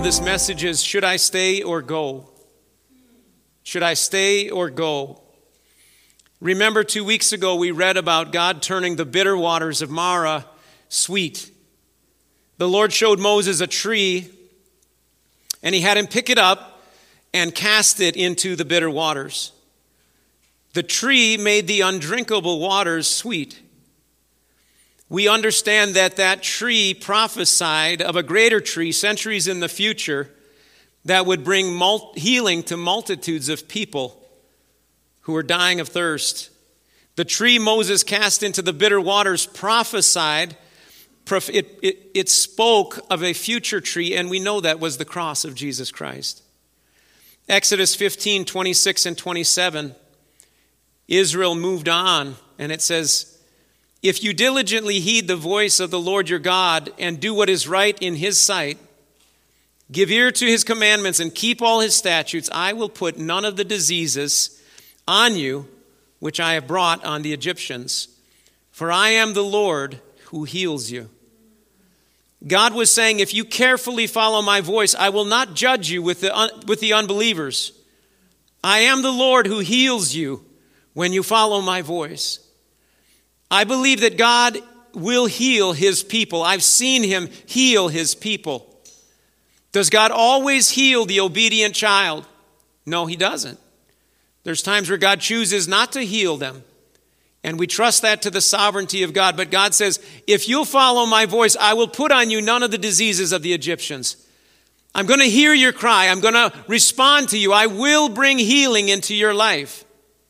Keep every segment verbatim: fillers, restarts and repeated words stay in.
of this message is, should I stay or go? Should I stay or go? Remember, two weeks ago we read about God turning the bitter waters of Marah sweet. The Lord showed Moses a tree, and he had him pick it up and cast it into the bitter waters. The tree made the undrinkable waters sweet. We understand that that tree prophesied of a greater tree centuries in the future that would bring mul- healing to multitudes of people who were dying of thirst. The tree Moses cast into the bitter waters prophesied, it, it, it spoke of a future tree, and we know that was the cross of Jesus Christ. Exodus fifteen, twenty-six and twenty-seven, Israel moved on, and it says, if you diligently heed the voice of the Lord your God and do what is right in his sight, give ear to his commandments and keep all his statutes, I will put none of the diseases on you which I have brought on the Egyptians, for I am the Lord who heals you. God was saying, if you carefully follow my voice, I will not judge you with the, un- with the unbelievers. I am the Lord who heals you when you follow my voice. I believe that God will heal his people. I've seen him heal his people. Does God always heal the obedient child? No, he doesn't. There's times where God chooses not to heal them, and we trust that to the sovereignty of God. But God says, if you'll follow my voice, I will put on you none of the diseases of the Egyptians. I'm going to hear your cry. I'm going to respond to you. I will bring healing into your life.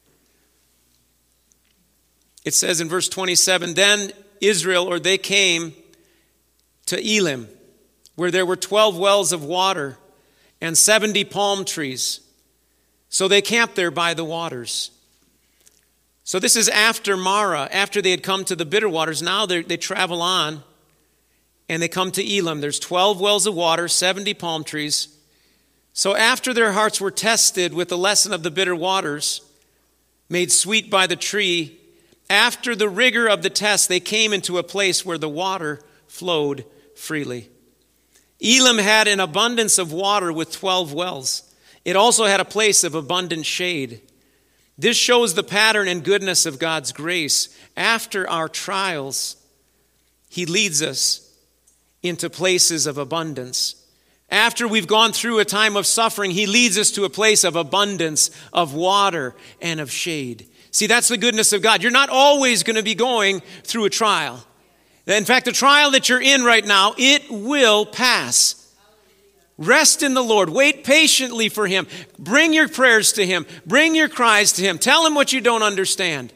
It says in verse twenty-seven, then Israel, or they came to Elim, where there were twelve wells of water and seventy palm trees. So they camped there by the waters. So this is after Marah, after they had come to the bitter waters. Now they travel on and they come to Elim. There's twelve wells of water, seventy palm trees. So after their hearts were tested with the lesson of the bitter waters, made sweet by the tree, after the rigor of the test, they came into a place where the water flowed freely. Elim had an abundance of water with twelve wells. It also had a place of abundant shade. This shows the pattern and goodness of God's grace. After our trials, he leads us into places of abundance. After we've gone through a time of suffering, he leads us to a place of abundance, of water and of shade. See, that's the goodness of God. You're not always going to be going through a trial. In fact, the trial that you're in right now, it will pass. Rest in the Lord. Wait patiently for him. Bring your prayers to him. Bring your cries to him. Tell him what you don't understand.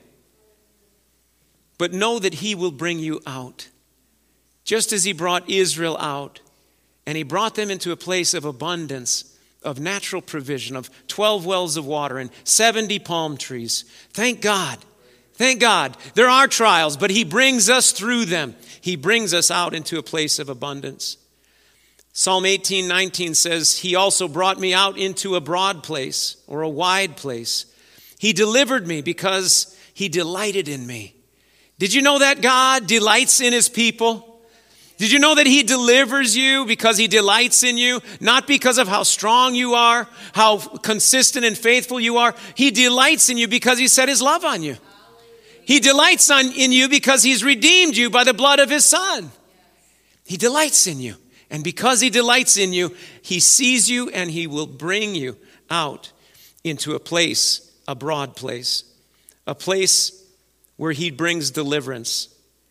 But know that he will bring you out. Just as he brought Israel out, and he brought them into a place of abundance, of natural provision, of twelve wells of water and seventy palm trees. Thank God. Thank God. There are trials, but he brings us through them. He brings us out into a place of abundance. Psalm eighteen nineteen says, he also brought me out into a broad place, or a wide place. He delivered me because he delighted in me. Did you know that God delights in his people? Did you know that he delivers you because he delights in you? Not because of how strong you are, how consistent and faithful you are. He delights in you because he set his love on you. He delights on, in you because he's redeemed you by the blood of his son. He delights in you. And because he delights in you, he sees you and he will bring you out into a place, a broad place, a place where he brings deliverance.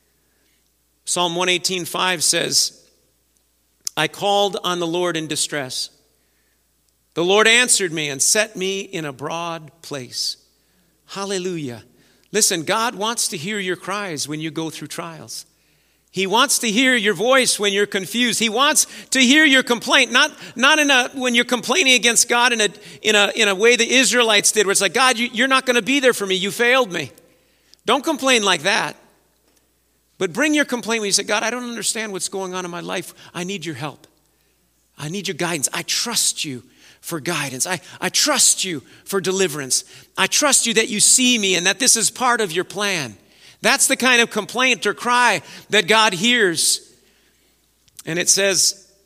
Psalm one eighteen five says, I called on the Lord in distress. The Lord answered me and set me in a broad place. Hallelujah. Listen, God wants to hear your cries when you go through trials. He wants to hear your voice when you're confused. He wants to hear your complaint, not, not in a, when you're complaining against God in a, in a, in a way the Israelites did, where it's like, God, you, you're not going to be there for me. You failed me. Don't complain like that. But bring your complaint when you say, God, I don't understand what's going on in my life. I need your help. I need your guidance. I trust you for guidance. I, I trust you for deliverance. I trust you that you see me and that this is part of your plan. That's the kind of complaint or cry that God hears. And it says,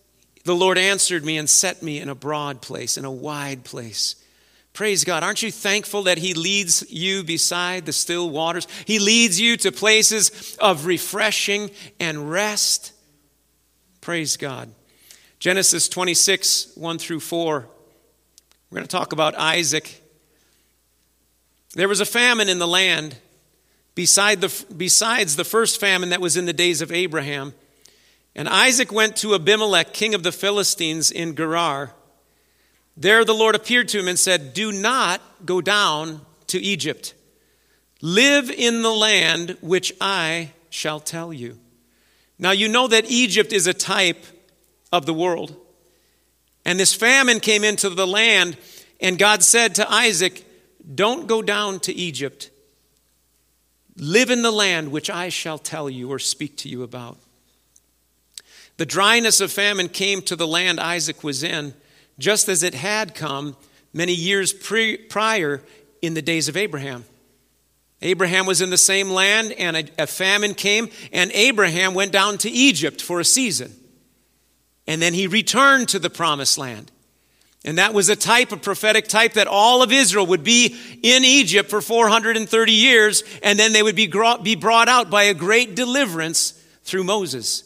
The Lord answered me and set me in a broad place, in a wide place. Praise God. Aren't you thankful that he leads you beside the still waters? He leads you to places of refreshing and rest. Praise God. Genesis twenty-six, one through four. We're going to talk about Isaac. There was a famine in the land beside the, besides the first famine that was in the days of Abraham. And Isaac went to Abimelech, king of the Philistines, in Gerar. There the Lord appeared to him and said, do not go down to Egypt. Live in the land which I shall tell you. Now you know that Egypt is a type of the world. And this famine came into the land, and God said to Isaac, don't go down to Egypt. Live in the land which I shall tell you or speak to you about. The dryness of famine came to the land Isaac was in, just as it had come many years pre- prior in the days of Abraham. Abraham was in the same land, and a, a famine came, and Abraham went down to Egypt for a season. And then he returned to the promised land. And that was a type, a prophetic type, that all of Israel would be in Egypt for four hundred thirty years, and then they would be be brought out by a great deliverance through Moses.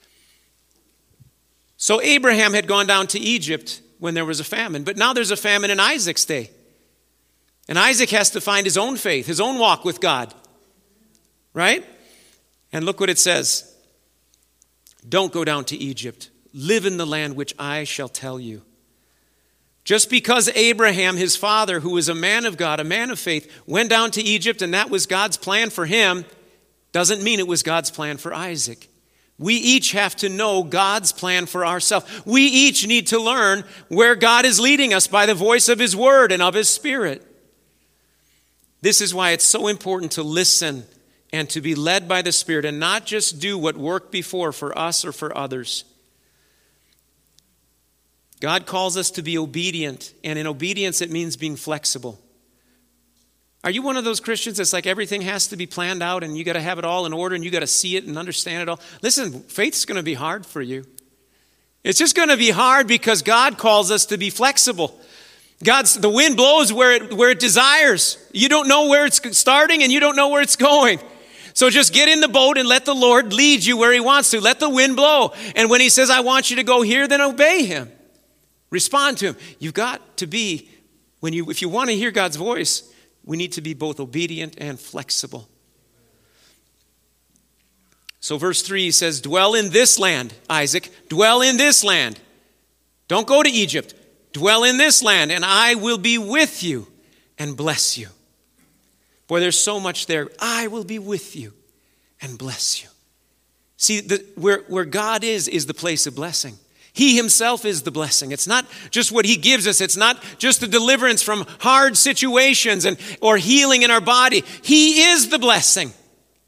So Abraham had gone down to Egypt when there was a famine, but now there's a famine in Isaac's day. And Isaac has to find his own faith, his own walk with God. Right? And look what it says. Don't go down to Egypt. Live in the land which I shall tell you. Just because Abraham, his father, who was a man of God, a man of faith, went down to Egypt and that was God's plan for him, doesn't mean it was God's plan for Isaac. We each have to know God's plan for ourselves. We each need to learn where God is leading us by the voice of his word and of his spirit. This is why it's so important to listen and to be led by the Spirit and not just do what worked before for us or for others. God calls us to be obedient, and in obedience it means being flexible. Are you one of those Christians that's like everything has to be planned out and you got to have it all in order and you got to see it and understand it all? Listen, faith's going to be hard for you. It's just going to be hard because God calls us to be flexible. God's the wind blows where it where it desires. You don't know where it's starting and you don't know where it's going. So just get in the boat and let the Lord lead you where he wants to. Let the wind blow. And when he says, I want you to go here, then obey him. Respond to him. You've got to be, when you if you want to hear God's voice, we need to be both obedient and flexible. So verse three says, dwell in this land, Isaac. Dwell in this land. Don't go to Egypt. Dwell in this land, and I will be with you and bless you. Boy, there's so much there. I will be with you and bless you. See, the, where, where God is, is the place of blessing. He himself is the blessing. It's not just what he gives us. It's not just the deliverance from hard situations and or healing in our body. He is the blessing. He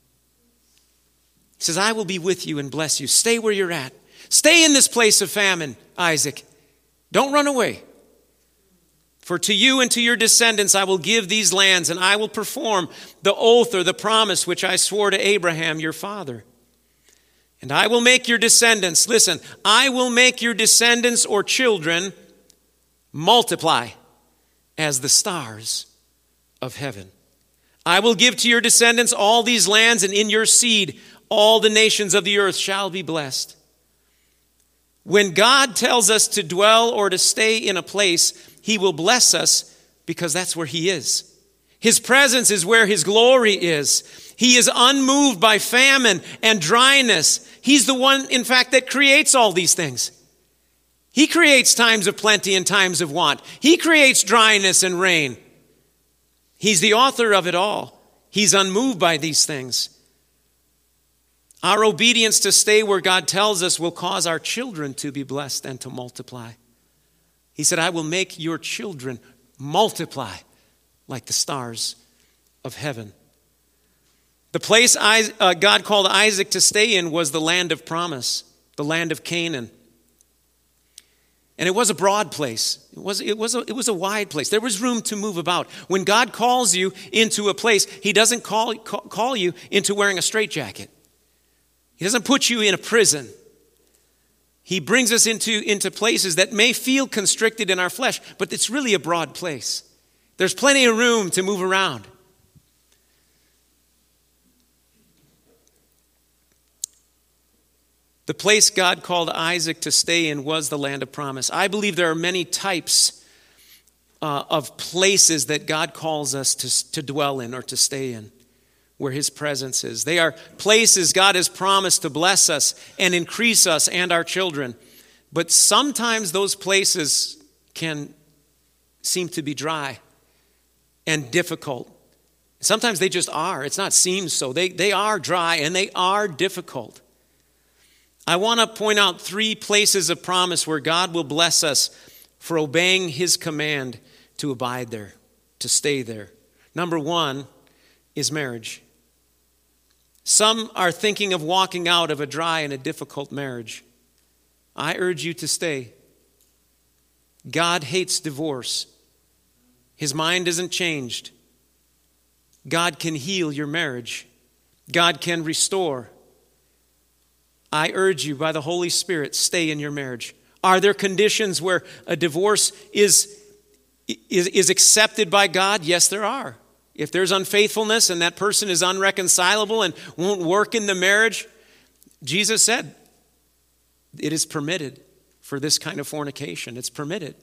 says, I will be with you and bless you. Stay where you're at. Stay in this place of famine, Isaac. Don't run away. For to you and to your descendants I will give these lands, and I will perform the oath or the promise which I swore to Abraham your father. And I will make your descendants, listen, I will make your descendants or children multiply as the stars of heaven. I will give to your descendants all these lands, and in your seed all the nations of the earth shall be blessed. When God tells us to dwell or to stay in a place, he will bless us because that's where he is. His presence is where his glory is. He is unmoved by famine and dryness. He's the one, in fact, that creates all these things. He creates times of plenty and times of want. He creates dryness and rain. He's the author of it all. He's unmoved by these things. Our obedience to stay where God tells us will cause our children to be blessed and to multiply. He said, I will make your children multiply like the stars of heaven. The place God called Isaac to stay in was the land of promise, the land of Canaan. And it was a broad place. It was, it was, a, it was a wide place. There was room to move about. When God calls you into a place, he doesn't call, call, call you into wearing a straitjacket. He doesn't put you in a prison. He brings us into, into places that may feel constricted in our flesh, but it's really a broad place. There's plenty of room to move around. The place God called Isaac to stay in was the land of promise. I believe there are many types uh, of places that God calls us to, to dwell in or to stay in, where his presence is. They are places God has promised to bless us and increase us and our children. But sometimes those places can seem to be dry and difficult. Sometimes they just are. It's not seems so. They, they are dry and they are difficult. I want to point out three places of promise where God will bless us for obeying his command to abide there, to stay there. Number one is marriage. Some are thinking of walking out of a dry and a difficult marriage. I urge you to stay. God hates divorce. His mind isn't changed. God can heal your marriage. God can restore. I urge you by the Holy Spirit, stay in your marriage. Are there conditions where a divorce is, is, is accepted by God? Yes, there are. If there's unfaithfulness and that person is unreconcilable and won't work in the marriage, Jesus said it is permitted for this kind of fornication. It's permitted.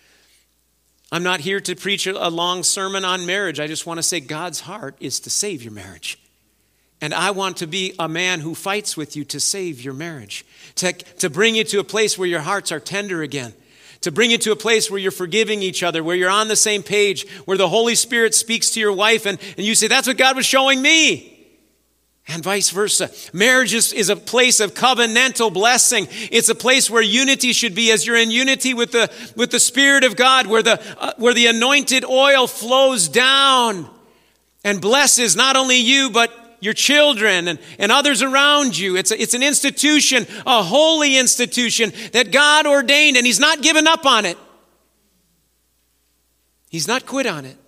I'm not here to preach a long sermon on marriage. I just want to say God's heart is to save your marriage. And I want to be a man who fights with you to save your marriage, to, to bring you to a place where your hearts are tender again, to bring you to a place where you're forgiving each other, where you're on the same page, where the Holy Spirit speaks to your wife and, and you say, that's what God was showing me. And vice versa. Marriage is, is a place of covenantal blessing. It's a place where unity should be as you're in unity with the, with the Spirit of God, where the, uh, where the anointed oil flows down and blesses not only you, but your children and, and others around you. It's, a, it's an institution, a holy institution that God ordained, and he's not given up on it. He's not quit on it.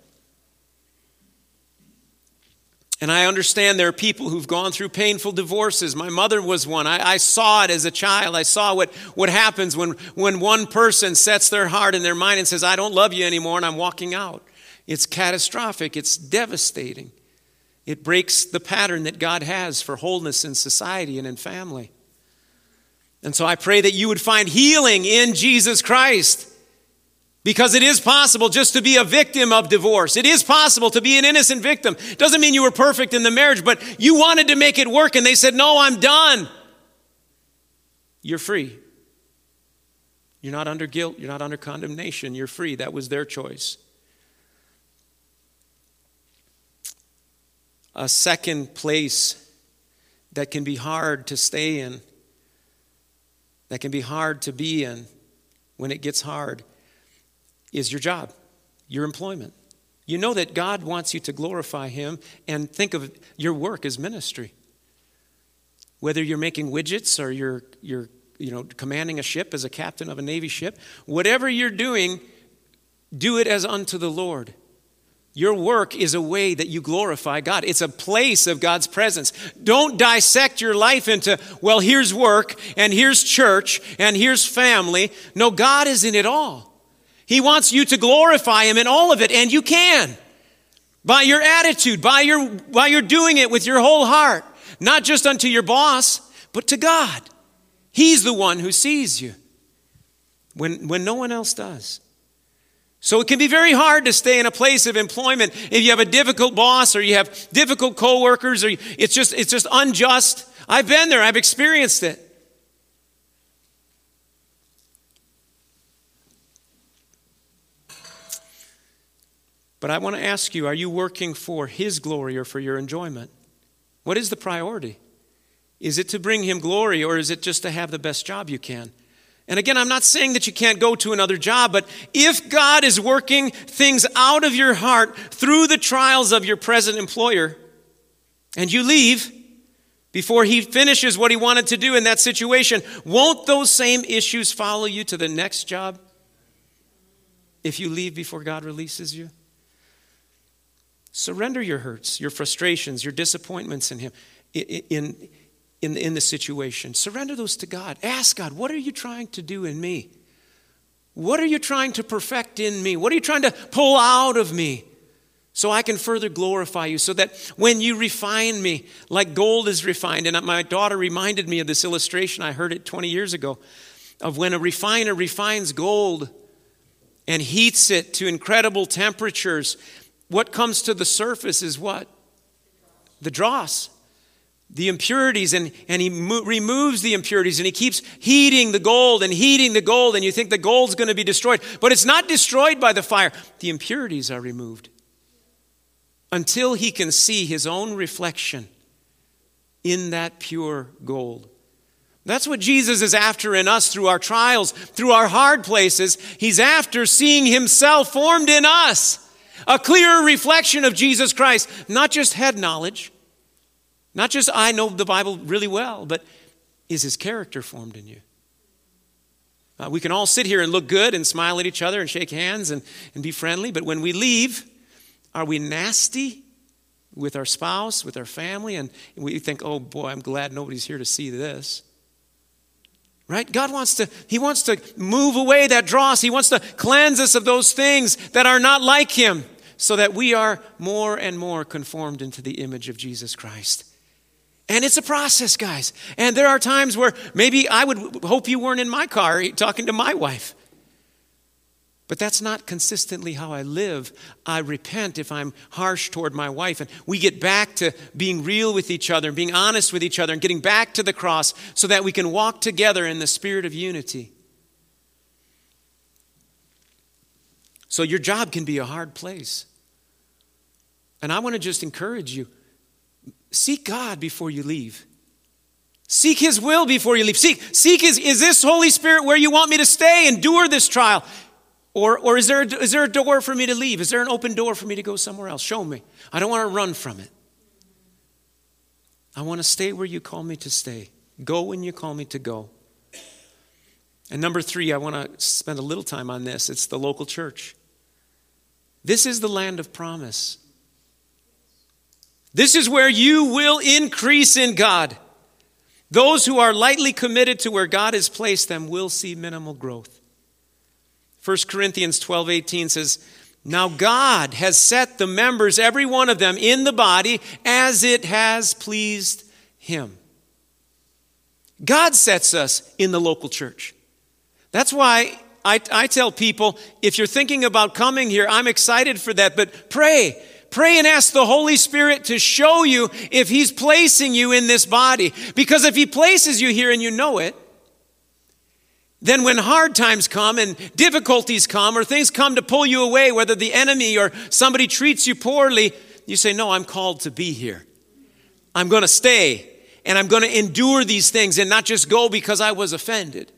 And I understand there are people who've gone through painful divorces. My mother was one. I, I saw it as a child. I saw what, what happens when, when one person sets their heart and their mind and says, I don't love you anymore, and I'm walking out. It's catastrophic. It's devastating. It breaks the pattern that God has for wholeness in society and in family. And so I pray that you would find healing in Jesus Christ. Because it is possible just to be a victim of divorce. It is possible to be an innocent victim. Doesn't mean you were perfect in the marriage, but you wanted to make it work and they said, no, I'm done. You're free. You're not under guilt. You're not under condemnation. You're free. That was their choice. A second place that can be hard to stay in, that can be hard to be in when it gets hard, is your job, your employment. You know that God wants you to glorify him and think of your work as ministry. Whether you're making widgets or you're, you're you know, commanding a ship as a captain of a Navy ship, whatever you're doing, do it as unto the Lord. Your work is a way that you glorify God. It's a place of God's presence. Don't dissect your life into, well, here's work, and here's church, and here's family. No, God is in it all. He wants you to glorify him in all of it, and you can. By your attitude, by your, by your doing it with your whole heart. Not just unto your boss, but to God. He's the one who sees you when, when no one else does. So it can be very hard to stay in a place of employment if you have a difficult boss or you have difficult coworkers or it's just it's just unjust. I've been there. I've experienced it. But I want to ask you, are you working for his glory or for your enjoyment? What is the priority? Is it to bring him glory or is it just to have the best job you can? And again, I'm not saying that you can't go to another job, but if God is working things out of your heart through the trials of your present employer, and you leave before he finishes what he wanted to do in that situation, won't those same issues follow you to the next job if you leave before God releases you? Surrender your hurts, your frustrations, your disappointments in him. In, in, in the, in the situation. Surrender those to God. Ask God, what are you trying to do in me? What are you trying to perfect in me? What are you trying to pull out of me so I can further glorify you, so that when you refine me like gold is refined? And my daughter reminded me of this illustration. I heard it twenty years ago of when a refiner refines gold and heats it to incredible temperatures. What comes to the surface is what? The dross. The impurities, and, and he mo- removes the impurities, and he keeps heating the gold and heating the gold, and you think the gold's going to be destroyed. But it's not destroyed by the fire. The impurities are removed until he can see his own reflection in that pure gold. That's what Jesus is after in us through our trials, through our hard places. He's after seeing himself formed in us. A clearer reflection of Jesus Christ, not just head knowledge. Not just I know the Bible really well, but is his character formed in you? Uh, we can all sit here and look good and smile at each other and shake hands and, and be friendly, but when we leave, are we nasty with our spouse, with our family? And we think, oh boy, I'm glad nobody's here to see this. Right? God wants to, he wants to move away that dross. He wants to cleanse us of those things that are not like him, so that we are more and more conformed into the image of Jesus Christ. And it's a process, guys. And there are times where maybe I would hope you weren't in my car talking to my wife. But that's not consistently how I live. I repent if I'm harsh toward my wife. And we get back to being real with each other, and being honest with each other, and getting back to the cross so that we can walk together in the spirit of unity. So your job can be a hard place. And I want to just encourage you. Seek God before you leave. Seek his will before you leave. Seek, seek his, is this Holy Spirit where you want me to stay, endure this trial? Or, or is there, a, is there a door for me to leave? Is there an open door for me to go somewhere else? Show me. I don't want to run from it. I want to stay where you call me to stay. Go when you call me to go. And number three, I want to spend a little time on this. It's the local church. This is the land of promise. This is where you will increase in God. Those who are lightly committed to where God has placed them will see minimal growth. First Corinthians twelve eighteen says, now God has set the members, every one of them, in the body as it has pleased him. God sets us in the local church. That's why I, I tell people, if you're thinking about coming here, I'm excited for that, but pray. Pray and ask the Holy Spirit to show you if he's placing you in this body. Because if he places you here and you know it, then when hard times come and difficulties come or things come to pull you away, whether the enemy or somebody treats you poorly, you say, no, I'm called to be here. I'm going to stay and I'm going to endure these things and not just go because I was offended.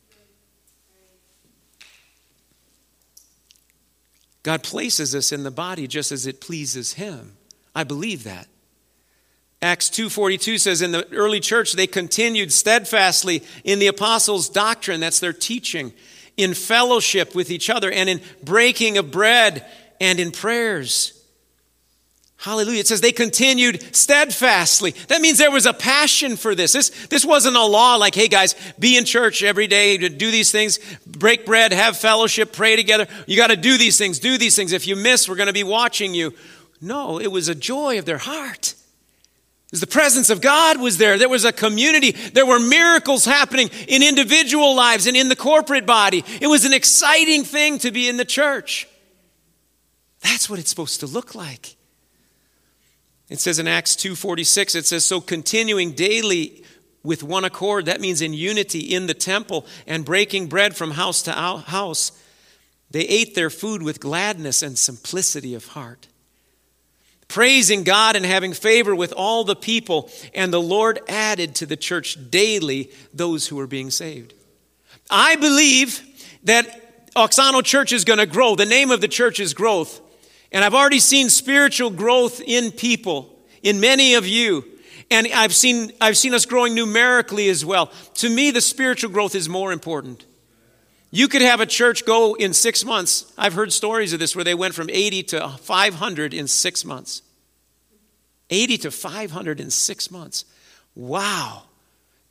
God places us in the body just as it pleases him. I believe that. Acts two forty-two says in the early church, they continued steadfastly in the apostles' doctrine, that's their teaching, in fellowship with each other, and in breaking of bread, and in prayers. Hallelujah. It says they continued steadfastly. That means there was a passion for this. This, this wasn't a law like, hey guys, be in church every day, to do these things, break bread, have fellowship, pray together. You got to do these things, do these things. If you miss, we're going to be watching you. No, it was a joy of their heart. The presence of God was there. There was a community. There were miracles happening in individual lives and in the corporate body. It was an exciting thing to be in the church. That's what it's supposed to look like. It says in Acts two forty-six, it says, so continuing daily with one accord, that means in unity in the temple and breaking bread from house to house, they ate their food with gladness and simplicity of heart, praising God and having favor with all the people, and the Lord added to the church daily those who were being saved. I believe that Oxano Church is going to grow. The name of the church is Growth. And I've already seen spiritual growth in people, in many of you. And I've seen, I've seen us growing numerically as well. To me, the spiritual growth is more important. You could have a church go in six months. I've heard stories of this where they went from eighty to five hundred in six months. eighty to five hundred in six months. Wow.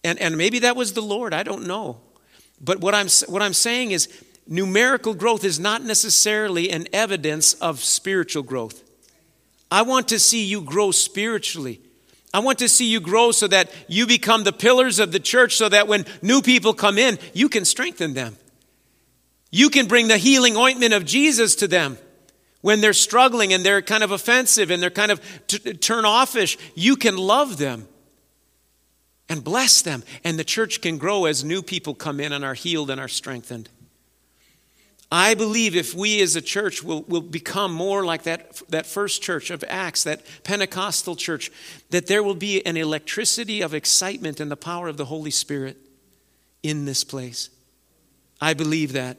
And, and maybe that was the Lord, I don't know. But what I'm, what I'm saying is numerical growth is not necessarily an evidence of spiritual growth. I want to see you grow spiritually. I want to see you grow so that you become the pillars of the church, so that when new people come in, you can strengthen them. You can bring the healing ointment of Jesus to them. When they're struggling and they're kind of offensive and they're kind of t- turn-offish, you can love them and bless them. And the church can grow as new people come in and are healed and are strengthened. I believe if we as a church will, will become more like that, that first church of Acts, that Pentecostal church, that there will be an electricity of excitement and the power of the Holy Spirit in this place. I believe that.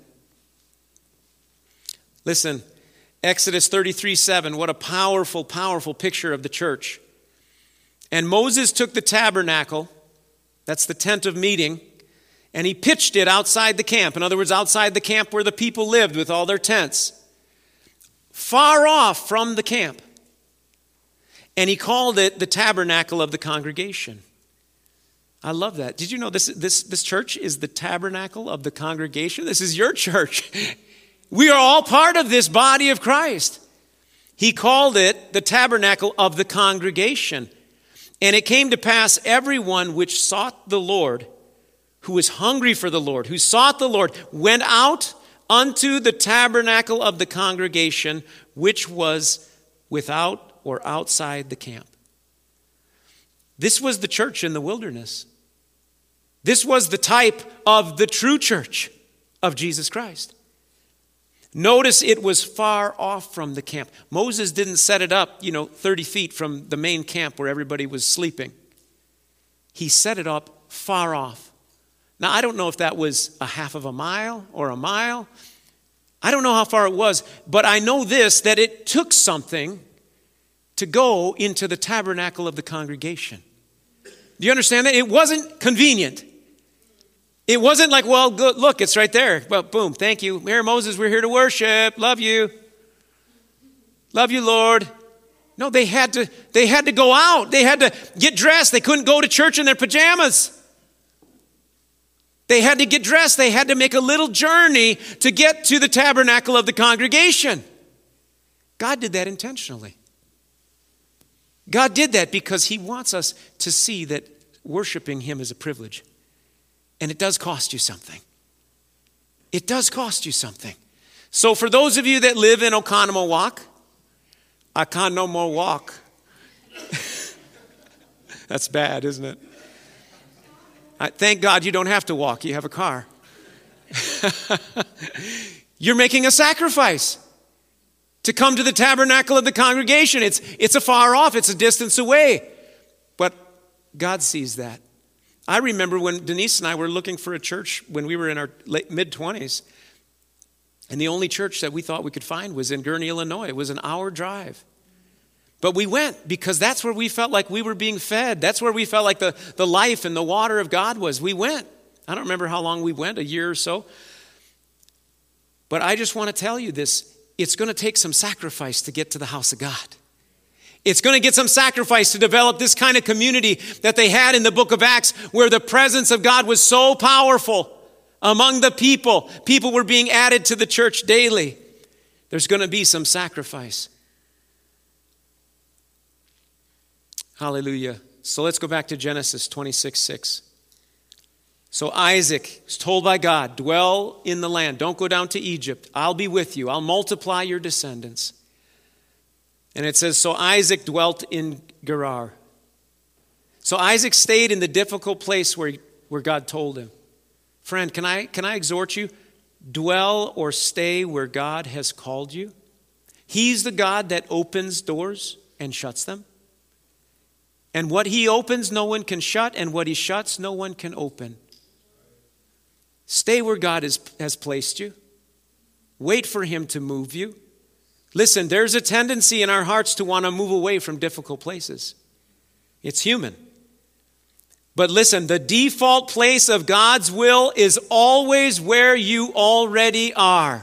Listen, Exodus thirty-three seven, what a powerful, powerful picture of the church. And Moses took the tabernacle, that's the tent of meeting, and he pitched it outside the camp. In other words, outside the camp where the people lived with all their tents, far off from the camp. And he called it the tabernacle of the congregation. I love that. Did you know this, this, this church is the tabernacle of the congregation? This is your church. We are all part of this body of Christ. He called it the tabernacle of the congregation. And it came to pass, everyone which sought the Lord, who was hungry for the Lord, who sought the Lord, went out unto the tabernacle of the congregation, which was without or outside the camp. This was the church in the wilderness. This was the type of the true church of Jesus Christ. Notice it was far off from the camp. Moses didn't set it up, you know, thirty feet from the main camp where everybody was sleeping. He set it up far off. Now, I don't know if that was a half of a mile or a mile. I don't know how far it was, but I know this, that it took something to go into the tabernacle of the congregation. Do you understand that? It wasn't convenient. It wasn't like, well, good, look, it's right there. Well, boom, thank you. Here, Moses, we're here to worship. Love you. Love you, Lord. No, they had to, they had to go out. They had to get dressed. They couldn't go to church in their pajamas. They had to get dressed. They had to make a little journey to get to the tabernacle of the congregation. God did that intentionally. God did that because he wants us to see that worshiping him is a privilege. And it does cost you something. It does cost you something. So for those of you that live in Oconomowoc, Oconomowoc, that's bad, isn't it? I, thank God you don't have to walk. You have a car. You're making a sacrifice to come to the tabernacle of the congregation. It's, it's a far off. It's a distance away. But God sees that. I remember when Denise and I were looking for a church when we were in our late, mid-twenties. And the only church that we thought we could find was in Gurnee, Illinois. It was an hour drive. But we went because that's where we felt like we were being fed. That's where we felt like the, the life and the water of God was. We went. I don't remember how long we went, a year or so. But I just want to tell you this. It's going to take some sacrifice to get to the house of God. It's going to get some sacrifice to develop this kind of community that they had in the book of Acts, where the presence of God was so powerful among the people. People were being added to the church daily. There's going to be some sacrifice. Hallelujah. So let's go back to Genesis twenty-six six. So Isaac was told by God, dwell in the land. Don't go down to Egypt. I'll be with you. I'll multiply your descendants. And it says, so Isaac dwelt in Gerar. So Isaac stayed in the difficult place where, where God told him. Friend, can I, can I exhort you? Dwell or stay where God has called you. He's the God that opens doors and shuts them. And what he opens, no one can shut. And what he shuts, no one can open. Stay where God has, has placed you. Wait for him to move you. Listen, there's a tendency in our hearts to want to move away from difficult places. It's human. But listen, the default place of God's will is always where you already are.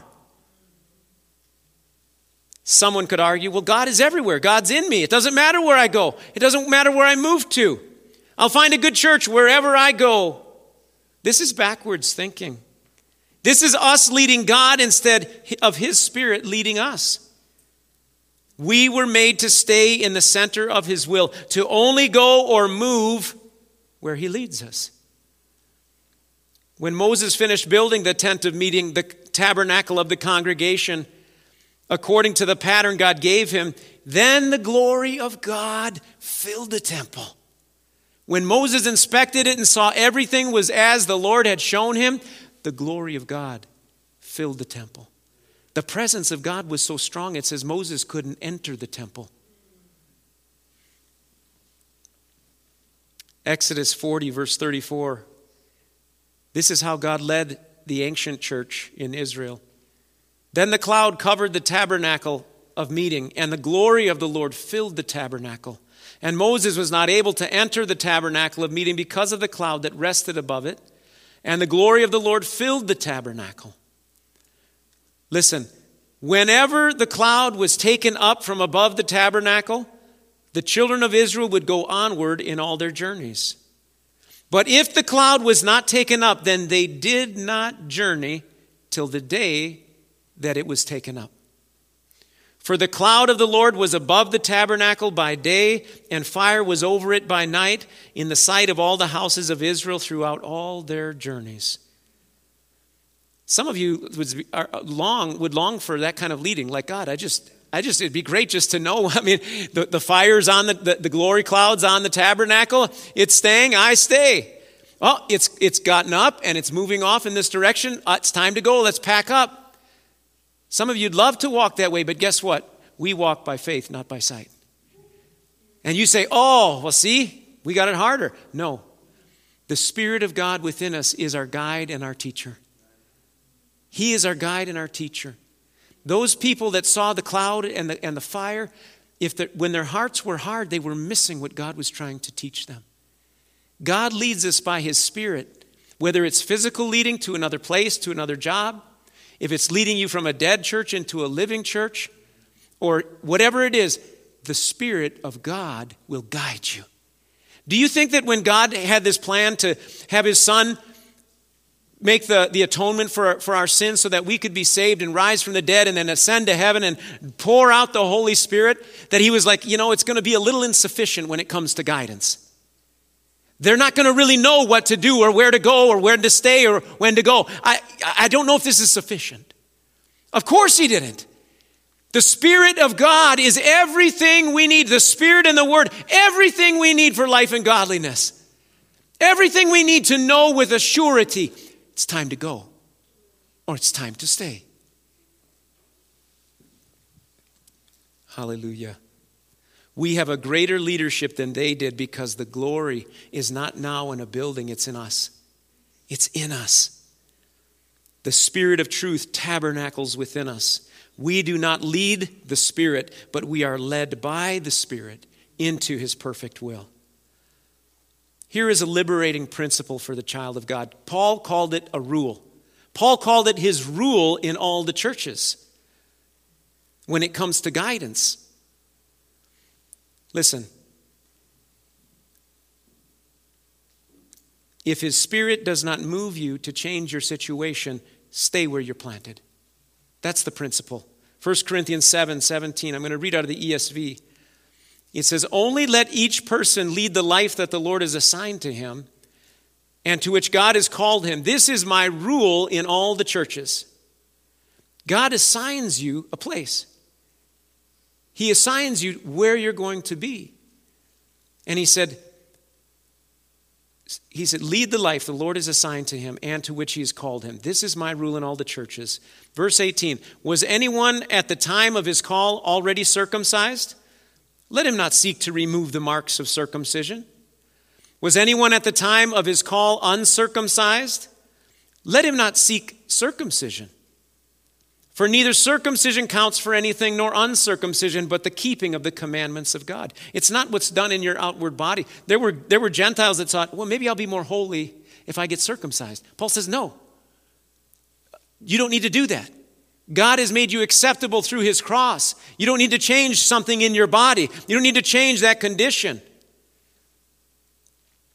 Someone could argue, well, God is everywhere. God's in me. It doesn't matter where I go. It doesn't matter where I move to. I'll find a good church wherever I go. This is backwards thinking. This is us leading God instead of His Spirit leading us. We were made to stay in the center of His will, to only go or move where He leads us. When Moses finished building the tent of meeting, the tabernacle of the congregation, according to the pattern God gave him, then the glory of God filled the temple. When Moses inspected it and saw everything was as the Lord had shown him, the glory of God filled the temple. The presence of God was so strong, it says Moses couldn't enter the temple. Exodus forty, verse thirty-four. This is how God led the ancient church in Israel. Then the cloud covered the tabernacle of meeting, and the glory of the Lord filled the tabernacle. And Moses was not able to enter the tabernacle of meeting because of the cloud that rested above it. And the glory of the Lord filled the tabernacle. Listen, whenever the cloud was taken up from above the tabernacle, the children of Israel would go onward in all their journeys. But if the cloud was not taken up, then they did not journey till the day that it was taken up. For the cloud of the Lord was above the tabernacle by day, and fire was over it by night, in the sight of all the houses of Israel throughout all their journeys. Some of you would long would long for that kind of leading. Like, God, I just, I just, it'd be great just to know. I mean, the, the fire's on the, the, the glory clouds on the tabernacle. It's staying, I stay. Oh, it's it's gotten up and it's moving off in this direction. Uh, it's time to go. Let's pack up. Some of you'd love to walk that way, but guess what? We walk by faith, not by sight. And you say, oh, well, see, we got it harder. No. The Spirit of God within us is our guide and our teacher. He is our guide and our teacher. Those people that saw the cloud and the, and the fire, if when their hearts were hard, they were missing what God was trying to teach them. God leads us by His Spirit, whether it's physical leading to another place, to another job, if it's leading you from a dead church into a living church, or whatever it is, the Spirit of God will guide you. Do you think that when God had this plan to have His Son make the, the atonement for, for our sins so that we could be saved and rise from the dead and then ascend to heaven and pour out the Holy Spirit, that He was like, you know, it's going to be a little insufficient when it comes to guidance. They're not going to really know what to do or where to go or where to stay or when to go. I, I don't know if this is sufficient. Of course He didn't. The Spirit of God is everything we need. The Spirit and the Word, everything we need for life and godliness. Everything we need to know with a surety. It's time to go or it's time to stay. Hallelujah. We have a greater leadership than they did because the glory is not now in a building, it's in us. It's in us. The Spirit of truth tabernacles within us. We do not lead the Spirit, but we are led by the Spirit into His perfect will. Here is a liberating principle for the child of God. Paul called it a rule. Paul called it his rule in all the churches when it comes to guidance. Listen, if His Spirit does not move you to change your situation, stay where you're planted. That's the principle. First Corinthians seven seventeen, I'm going to read out of the E S V. It says, only let each person lead the life that the Lord has assigned to him and to which God has called him. This is my rule in all the churches. God assigns you a place. He assigns you where you're going to be. And he said, he said, lead the life the Lord has assigned to him and to which He has called him. This is my rule in all the churches. Verse eighteen, was anyone at the time of his call already circumcised? Let him not seek to remove the marks of circumcision. Was anyone at the time of his call uncircumcised? Let him not seek circumcision. For neither circumcision counts for anything nor uncircumcision, but the keeping of the commandments of God. It's not what's done in your outward body. There were, there were Gentiles that thought, well, maybe I'll be more holy if I get circumcised. Paul says, no. You don't need to do that. God has made you acceptable through His cross. You don't need to change something in your body. You don't need to change that condition.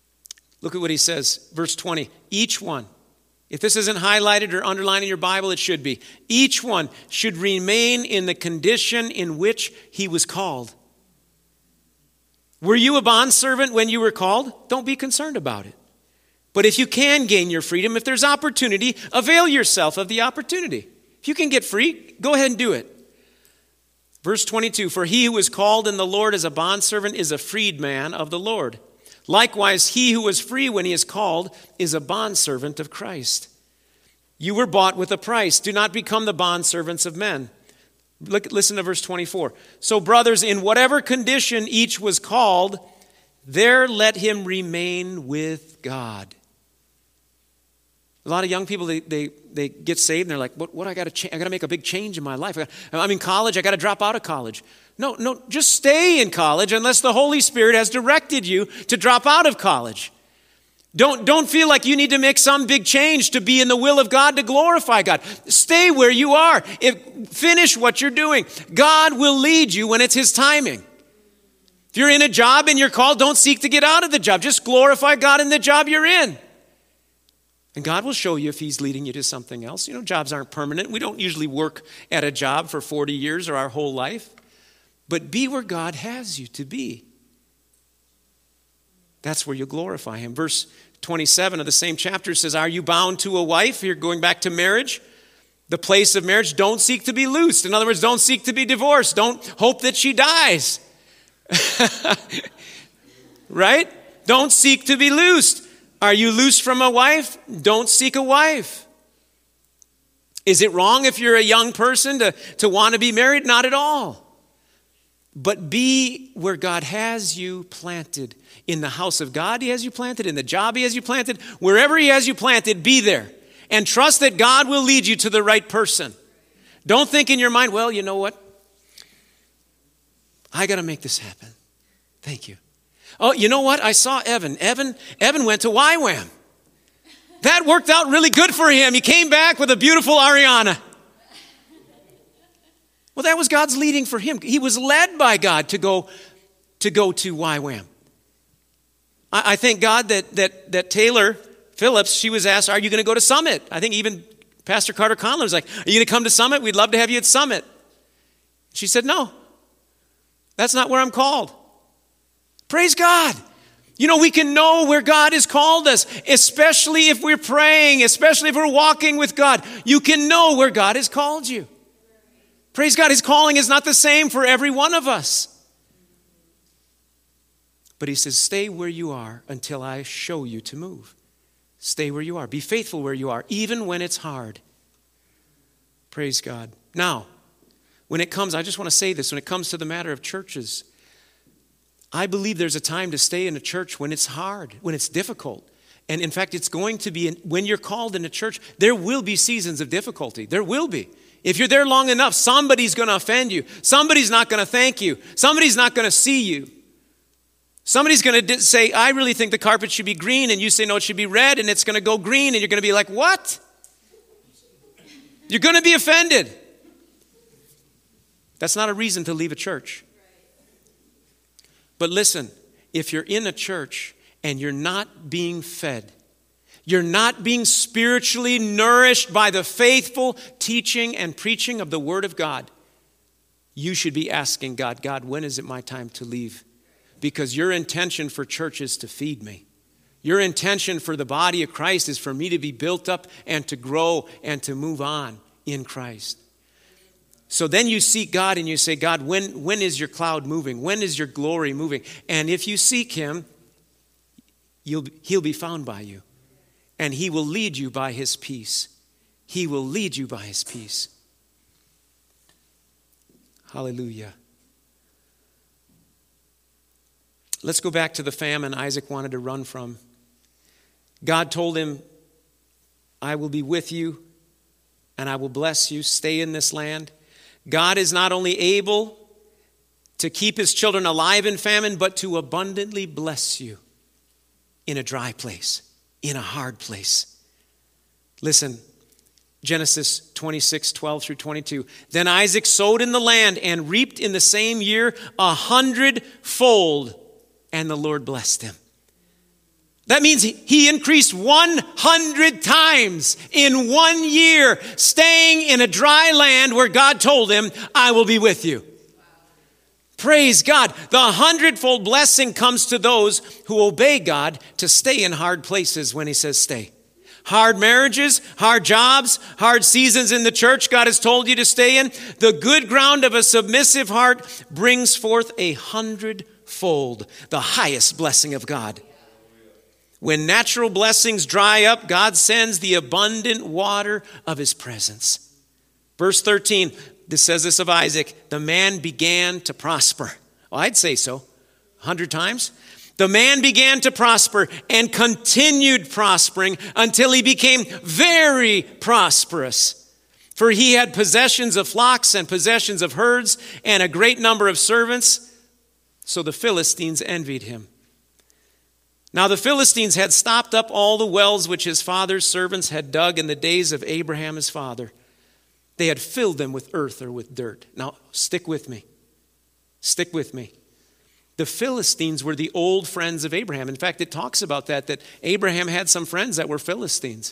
Look at what he says, verse twenty. Each one, if this isn't highlighted or underlined in your Bible, it should be. Each one should remain in the condition in which he was called. Were you a bondservant when you were called? Don't be concerned about it. But if you can gain your freedom, if there's opportunity, avail yourself of the opportunity. If you can get free, go ahead and do it. Verse twenty-two, for he who is called in the Lord as a bondservant is a freedman of the Lord. Likewise, he who was free when he is called is a bondservant of Christ. You were bought with a price. Do not become the bondservants of men. Look, listen to verse twenty-four. So, brothers, in whatever condition each was called, there let him remain with God. A lot of young people, they they, they get saved and they're like, what, what I got to change? I got to make a big change in my life. I gotta, I'm in college. I got to drop out of college. No, no, just stay in college unless the Holy Spirit has directed you to drop out of college. Don't, don't feel like you need to make some big change to be in the will of God to glorify God. Stay where you are. If, finish what you're doing. God will lead you when it's his timing. If you're in a job and you're called, don't seek to get out of the job. Just glorify God in the job you're in. And God will show you if he's leading you to something else. You know, jobs aren't permanent. We don't usually work at a job for forty years or our whole life. But be where God has you to be. That's where you glorify him. Verse twenty-seven of the same chapter says, are you bound to a wife? You're going back to marriage. The place of marriage, don't seek to be loosed. In other words, don't seek to be divorced. Don't hope that she dies. Right? Don't seek to be loosed. Are you loosed from a wife? Don't seek a wife. Is it wrong if you're a young person to, to want to be married? Not at all. But be where God has you planted. In the house of God, he has you planted. In the job, he has you planted. Wherever he has you planted, be there. And trust that God will lead you to the right person. Don't think in your mind, well, you know what? I got to make this happen. Thank you. Oh, you know what? I saw Evan. Evan, Evan went to Y WAM. That worked out really good for him. He came back with a beautiful Ariana. Well, that was God's leading for him. He was led by God to go to go to Y WAM. I, I thank God that that that Taylor Phillips, she was asked, are you going to go to Summit? I think even Pastor Carter Conlon was like, are you going to come to Summit? We'd love to have you at Summit. She said, no, that's not where I'm called. Praise God. You know, we can know where God has called us, especially if we're praying, especially if we're walking with God. You can know where God has called you. Praise God. His calling is not the same for every one of us. But he says, stay where you are until I show you to move. Stay where you are. Be faithful where you are, even when it's hard. Praise God. Now, when it comes, I just want to say this, when it comes to the matter of churches, I believe there's a time to stay in a church when it's hard, when it's difficult. And in fact, it's going to be, when you're called in a church, there will be seasons of difficulty. There will be. If you're there long enough, somebody's going to offend you. Somebody's not going to thank you. Somebody's not going to see you. Somebody's going to say, I really think the carpet should be green, and you say, no, it should be red, and it's going to go green, and you're going to be like, what? You're going to be offended. That's not a reason to leave a church. But listen, if you're in a church and you're not being fed, you're not being spiritually nourished by the faithful teaching and preaching of the Word of God, you should be asking God, God, when is it my time to leave? Because your intention for church is to feed me. Your intention for the body of Christ is for me to be built up and to grow and to move on in Christ. So then you seek God and you say, God, when, when is your cloud moving? When is your glory moving? And if you seek him, you'll, he'll be found by you. And he will lead you by his peace. He will lead you by his peace. Hallelujah. Let's go back to the famine Isaac wanted to run from. God told him, I will be with you and I will bless you. Stay in this land. God is not only able to keep his children alive in famine, but to abundantly bless you in a dry place, in a hard place. Listen, Genesis twenty-six, twelve through twenty-two. Then Isaac sowed in the land and reaped in the same year a hundredfold, and the Lord blessed him. That means he increased one hundred times in one year, staying in a dry land where God told him, I will be with you. Praise God. The hundredfold blessing comes to those who obey God to stay in hard places when he says stay. Hard marriages, hard jobs, hard seasons in the church God has told you to stay in. The good ground of a submissive heart brings forth a hundredfold, the highest blessing of God. When natural blessings dry up, God sends the abundant water of his presence. Verse thirteen, this says this of Isaac, the man began to prosper. Well, I'd say so, a hundred times. The man began to prosper and continued prospering until he became very prosperous. For he had possessions of flocks and possessions of herds and a great number of servants. So the Philistines envied him. Now the Philistines had stopped up all the wells which his father's servants had dug in the days of Abraham his father. They had filled them with earth or with dirt. Now stick with me. Stick with me. The Philistines were the old friends of Abraham. In fact, it talks about that, that Abraham had some friends that were Philistines.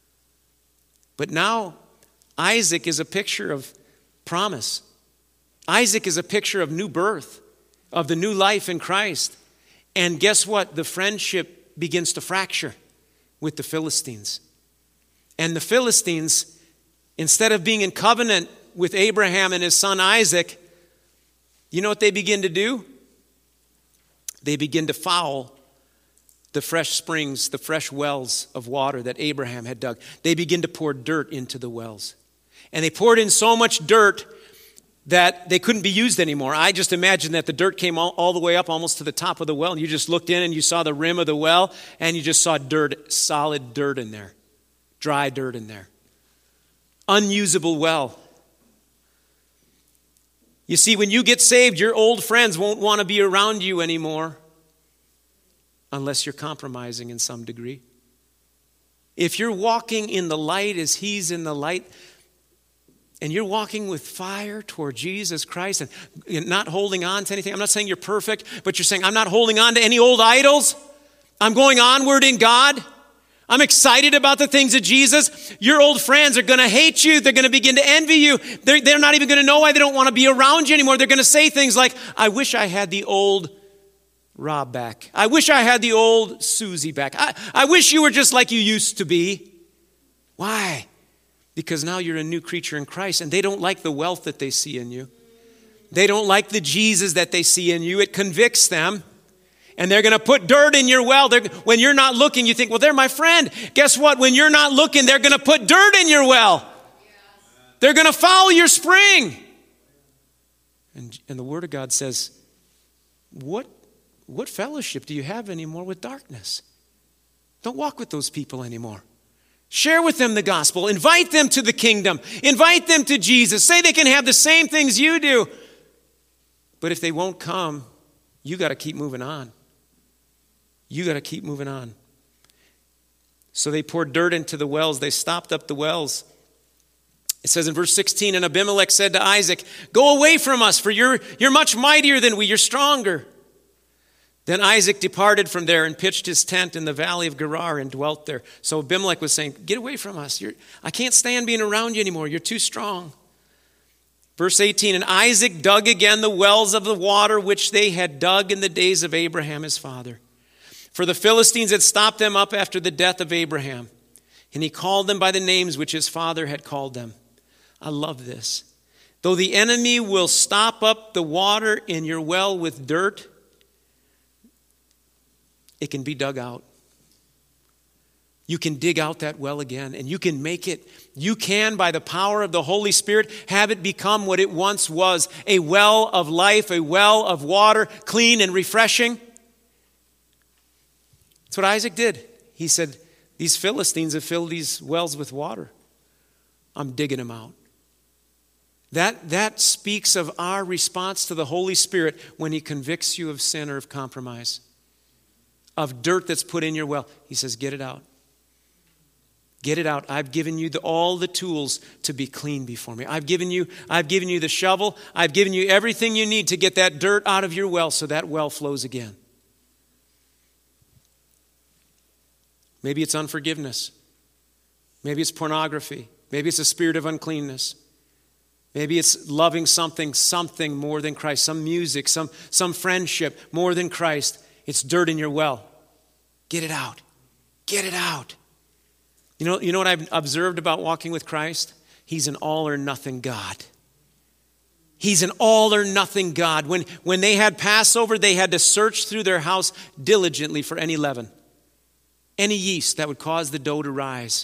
But now Isaac is a picture of promise. Isaac is a picture of new birth, of the new life in Christ. And guess what? The friendship begins to fracture with the Philistines. And the Philistines, instead of being in covenant with Abraham and his son Isaac, you know what they begin to do? They begin to foul the fresh springs, the fresh wells of water that Abraham had dug. They begin to pour dirt into the wells. And they poured in so much dirt that they couldn't be used anymore. I just imagine that the dirt came all, all the way up almost to the top of the well. And you just looked in and you saw the rim of the well and you just saw dirt, solid dirt in there, dry dirt in there. Unusable well. You see, when you get saved, your old friends won't want to be around you anymore unless you're compromising in some degree. If you're walking in the light as he's in the light, and you're walking with fire toward Jesus Christ and not holding on to anything. I'm not saying you're perfect, but you're saying, I'm not holding on to any old idols. I'm going onward in God. I'm excited about the things of Jesus. Your old friends are going to hate you. They're going to begin to envy you. They're, they're not even going to know why they don't want to be around you anymore. They're going to say things like, I wish I had the old Rob back. I wish I had the old Susie back. I, I wish you were just like you used to be. Why? Because now you're a new creature in Christ, and they don't like the wealth that they see in you. They don't like the Jesus that they see in you. It convicts them. And they're going to put dirt in your well. They're, when you're not looking, you think, well, they're my friend. Guess what? When you're not looking, they're going to put dirt in your well. They're going to foul your spring. And, and the Word of God says, what, what fellowship do you have anymore with darkness? Don't walk with those people anymore. Share with them the gospel. Invite them to the kingdom. Invite them to Jesus. Say they can have the same things you do. But if they won't come, you got to keep moving on. You got to keep moving on. So they poured dirt into the wells. They stopped up the wells. It says in verse sixteen, and Abimelech said to Isaac, go away from us, for you're, you're much mightier than we. You're stronger. Then Isaac departed from there and pitched his tent in the valley of Gerar and dwelt there. So Abimelech was saying, get away from us. You're, I can't stand being around you anymore. You're too strong. Verse eighteen, and Isaac dug again the wells of the water which they had dug in the days of Abraham his father. For the Philistines had stopped them up after the death of Abraham. And he called them by the names which his father had called them. I love this. Though the enemy will stop up the water in your well with dirt, it can be dug out. You can dig out that well again, and you can make it, you can, by the power of the Holy Spirit, have it become what it once was, a well of life, a well of water, clean and refreshing. That's what Isaac did. He said, these Philistines have filled these wells with water. I'm digging them out. That, that speaks of our response to the Holy Spirit when he convicts you of sin or of compromise, of dirt that's put in your well. He says, get it out. Get it out. I've given you the, all the tools to be clean before me. I've given you, I've given you the shovel. I've given you everything you need to get that dirt out of your well so that well flows again. Maybe it's unforgiveness. Maybe it's pornography. Maybe it's a spirit of uncleanness. Maybe it's loving something, something more than Christ, some music, some, some friendship more than Christ. It's dirt in your well. Get it out. Get it out. You know, you know what I've observed about walking with Christ? He's an all or nothing God. He's an all or nothing God. When, when they had Passover, they had to search through their house diligently for any leaven, any yeast that would cause the dough to rise.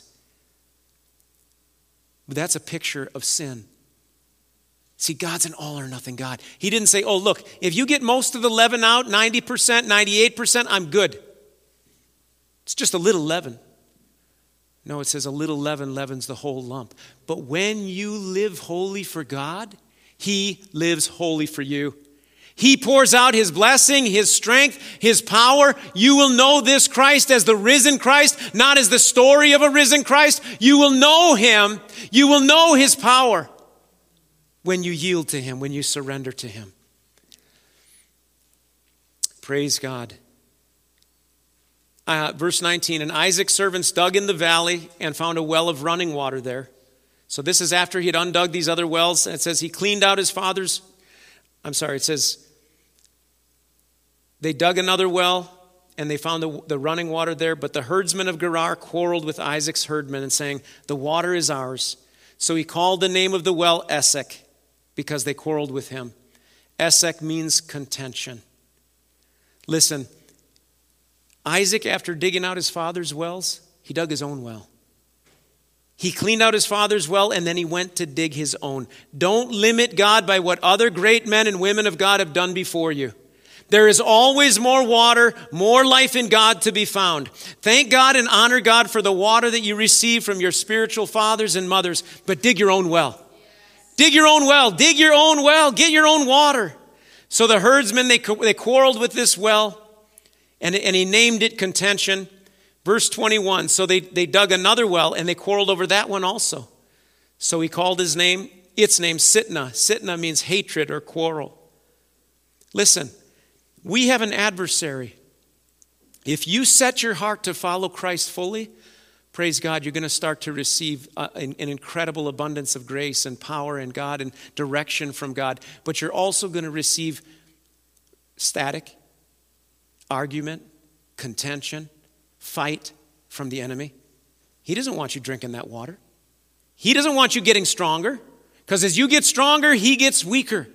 But that's a picture of sin. See, God's an all or nothing God. He didn't say, oh, look, if you get most of the leaven out, ninety percent, ninety-eight percent, I'm good. It's just a little leaven. No, it says a little leaven leavens the whole lump. But when you live holy for God, He lives holy for you. He pours out His blessing, His strength, His power. You will know this Christ as the risen Christ, not as the story of a risen Christ. You will know Him. You will know His power when you yield to Him, when you surrender to Him. Praise God. Uh, verse nineteen, and Isaac's servants dug in the valley and found a well of running water there. So this is after he had undug these other wells. And it says he cleaned out his father's, I'm sorry, it says they dug another well and they found the, the running water there. But the herdsmen of Gerar quarreled with Isaac's herdmen and saying, the water is ours. So he called the name of the well Esek, because they quarreled with him. Esek means contention. Listen, Isaac, after digging out his father's wells, he dug his own well. He cleaned out his father's well, and then he went to dig his own. Don't limit God by what other great men and women of God have done before you. There is always more water, more life in God to be found. Thank God and honor God for the water that you receive from your spiritual fathers and mothers, but dig your own well. Dig your own well. Dig your own well. Get your own water. So the herdsmen, they, they quarreled with this well, and, and he named it contention. Verse twenty-one, so they, they dug another well, and they quarreled over that one also. So he called his name, its name, Sitnah. Sitnah means hatred or quarrel. Listen, we have an adversary. If you set your heart to follow Christ fully, praise God, you're going to start to receive uh, an, an incredible abundance of grace and power and God and direction from God. But you're also going to receive static, argument, contention, fight from the enemy. He doesn't want you drinking that water. He doesn't want you getting stronger, because as you get stronger, he gets weaker.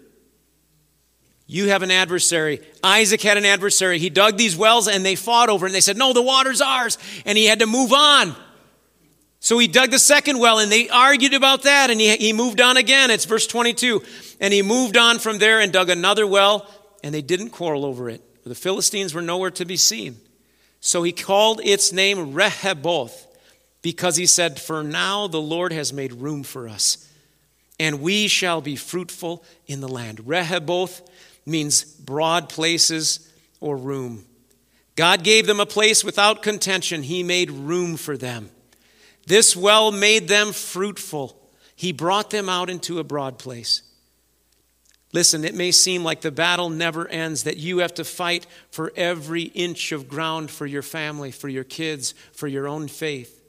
You have an adversary. Isaac had an adversary. He dug these wells and they fought over it. And they said, no, the water's ours. And he had to move on. So he dug the second well and they argued about that, and he, he moved on again. It's verse twenty-two. And he moved on from there and dug another well, and they didn't quarrel over it. The Philistines were nowhere to be seen. So he called its name Rehoboth, because he said, for now the Lord has made room for us, and we shall be fruitful in the land. Rehoboth means broad places or room. God gave them a place without contention. He made room for them. This well made them fruitful. He brought them out into a broad place. Listen, it may seem like the battle never ends, that you have to fight for every inch of ground for your family, for your kids, for your own faith.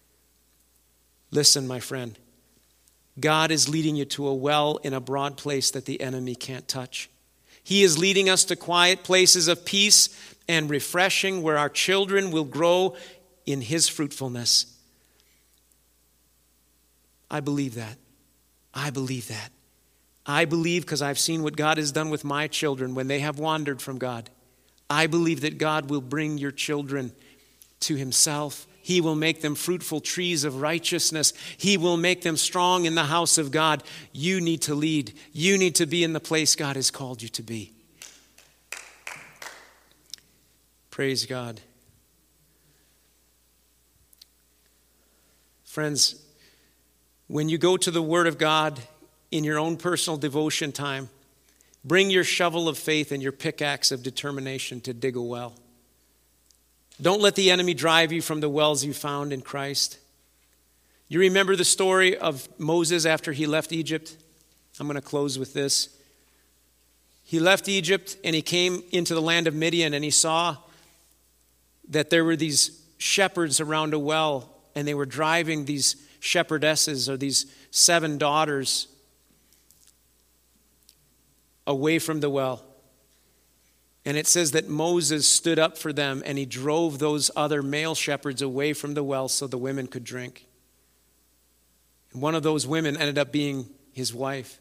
Listen, my friend, God is leading you to a well in a broad place that the enemy can't touch. He is leading us to quiet places of peace and refreshing where our children will grow in His fruitfulness. I believe that. I believe that. I believe, because I've seen what God has done with my children when they have wandered from God. I believe that God will bring your children to Himself. He will make them fruitful trees of righteousness. He will make them strong in the house of God. You need to lead. You need to be in the place God has called you to be. Praise God. Friends, when you go to the Word of God in your own personal devotion time, bring your shovel of faith and your pickaxe of determination to dig a well. Don't let the enemy drive you from the wells you found in Christ. You remember the story of Moses after he left Egypt? I'm going to close with this. He left Egypt and he came into the land of Midian, and he saw that there were these shepherds around a well, and they were driving these shepherdesses or these seven daughters away from the well. And it says that Moses stood up for them and he drove those other male shepherds away from the well so the women could drink. And one of those women ended up being his wife.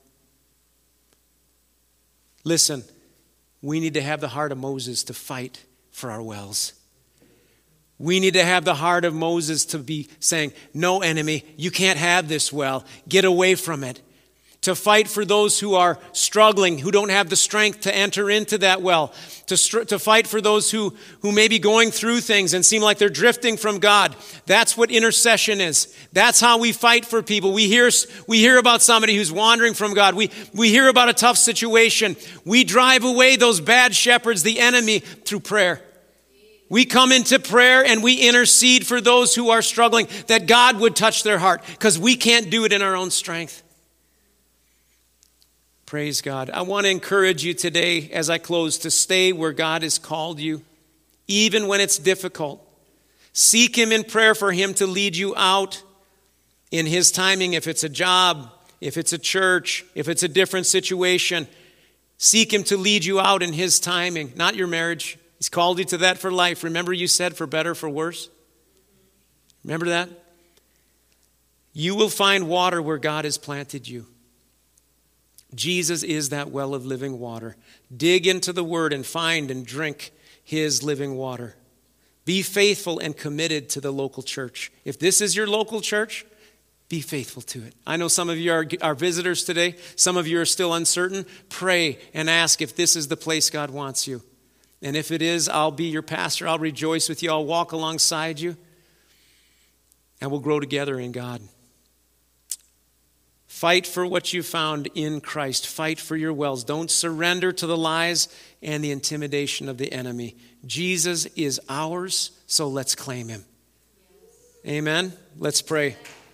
Listen, we need to have the heart of Moses to fight for our wells. We need to have the heart of Moses to be saying, no, enemy, you can't have this well. Get away from it. To fight for those who are struggling, who don't have the strength to enter into that well. To, str- to fight for those who, who may be going through things and seem like they're drifting from God. That's what intercession is. That's how we fight for people. We hear, we hear about somebody who's wandering from God. We, we hear about a tough situation. We drive away those bad shepherds, the enemy, through prayer. We come into prayer and we intercede for those who are struggling, that God would touch their heart, because we can't do it in our own strength. Praise God. I want to encourage you today as I close to stay where God has called you, even when it's difficult. Seek him in prayer for him to lead you out in his timing. If it's a job, if it's a church, if it's a different situation, seek him to lead you out in his timing, not your marriage. He's called you to that for life. Remember you said for better, for worse? Remember that? You will find water where God has planted you. Jesus is that well of living water. Dig into the word and find and drink his living water. Be faithful and committed to the local church. If this is your local church, be faithful to it. I know some of you are, are visitors today. Some of you are still uncertain. Pray and ask if this is the place God wants you. And if it is, I'll be your pastor. I'll rejoice with you. I'll walk alongside you. And we'll grow together in God. Fight for what you found in Christ. Fight for your wells. Don't surrender to the lies and the intimidation of the enemy. Jesus is ours, so let's claim him. Yes. Amen. Let's pray.